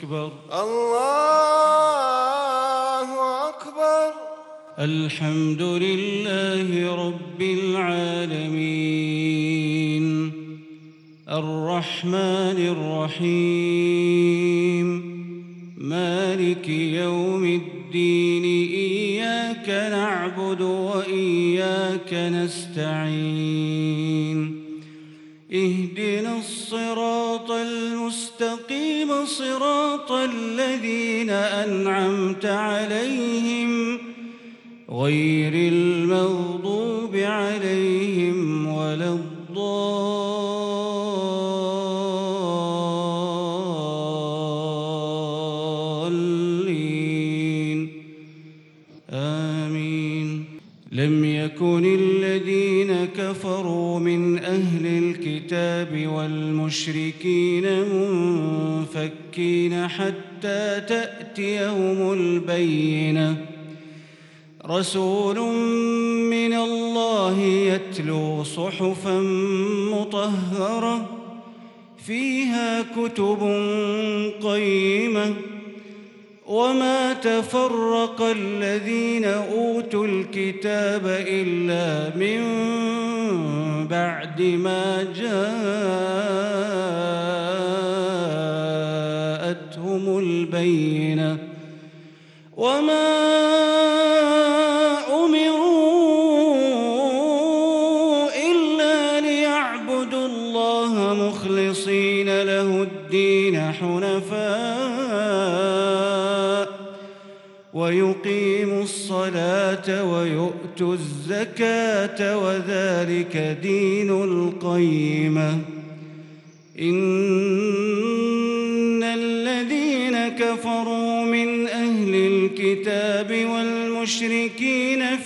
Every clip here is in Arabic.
أكبر. الله أكبر. الحمد لله رب العالمين الرحمن الرحيم مالك يوم الدين إياك نعبد وإياك نستعين اهدنا الصراط المستقيم صراط الذين أنعمت عليهم غير المغضوب عليهم ولا الضالين آمين. لم يكن الذين كفروا من أهل الكتاب والمشركين منفكين حتى تأتيهم البينة رسول من الله يتلو صحفا مطهرة فيها كتب قيمة وما تفرق الذين أوتوا الكتاب إلا من بعد ما جاءتهم البينة وما أمروا إلا ليعبدوا الله مخلصين له الدين حنفاء ويقيموا الصلاة ويؤتوا الزكاة وذلك دين القيمة. إن الذين كفروا من أهل الكتاب والمشركين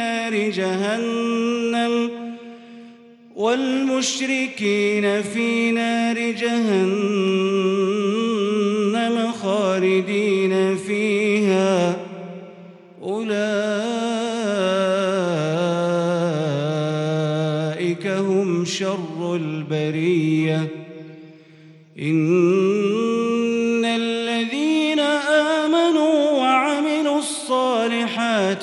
في نار جهنم خالدين فيها أولئك هم شر البرية. إن الذين آمنوا وعملوا الصالحات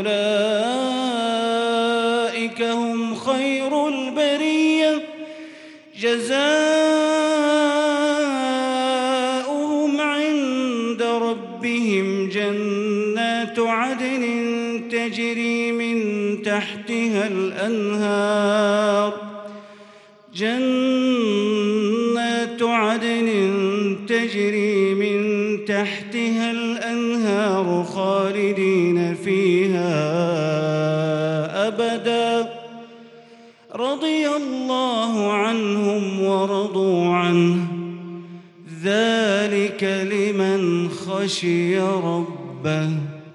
أولئك هم خير البرية جزاؤهم عند ربهم جنات عدن تجري من تحتها الأنهار خالدين فيها أبدا رضي الله عنهم ورضوا عنه ذلك لمن خشي ربه.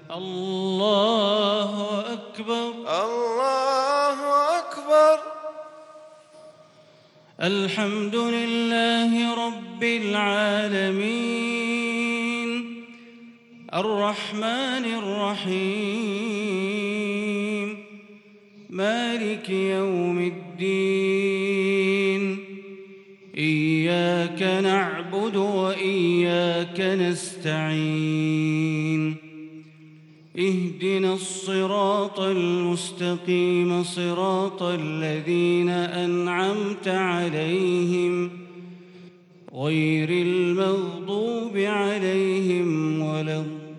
الله أكبر. الله أكبر. الحمد لله رب العالمين الرحمن الرحيم مالك يوم الدين إياك نعبد وإياك نستعين اهدنا الصراط المستقيم صراط الذين أنعمت عليهم غير المغضوب عليهم ولا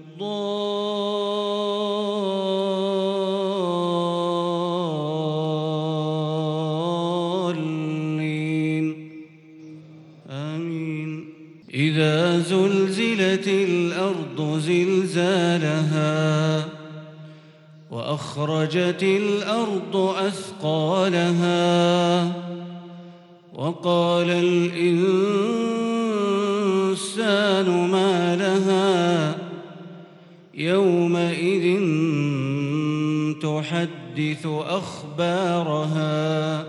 الضالين آمين. إذا زلزلت الأرض زلزالها وأخرجت الأرض أثقالها وقال الإنسان ما لها يومئذ تحدث أخبارها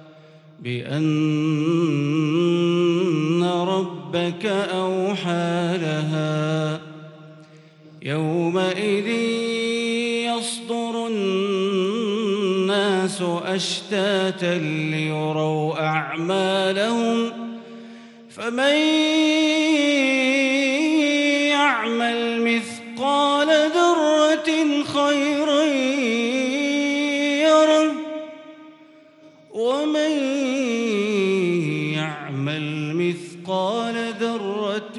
بأن ربك أوحى لها يومئذ يصدر الناس أشتاتا ليروا أعمالهم فمن يعمل مثقال ذرة خيرا يره ومن يعمل مثقال ذرة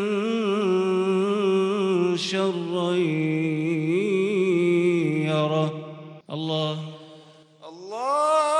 شرا يره. الله الله